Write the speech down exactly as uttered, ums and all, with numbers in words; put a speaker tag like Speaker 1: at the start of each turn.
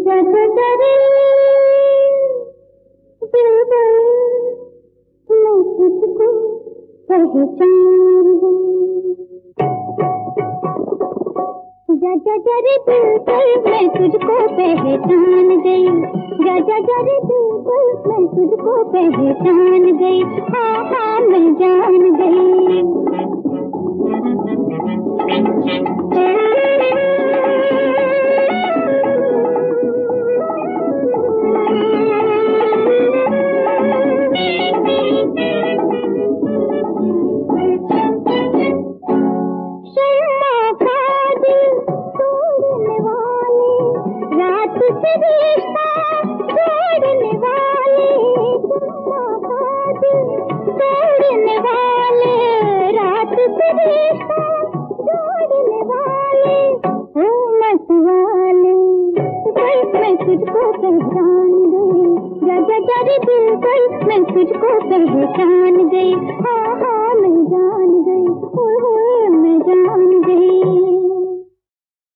Speaker 1: जग करे बिल्कुल मैं तुझको पहचान गई। जा जा रे बिल्कुल मैं तुझको पहचान गई। जा जा जा रे बिल्कुल मैं तुझको पहचान गई। हाँ हाँ मैं जान गई। तुझको पहचान गई। जा जा जा रे बिल्कुल मैं तुझको पहचान गई। हाँ हाँ मैं जान गई। ओए मैं जान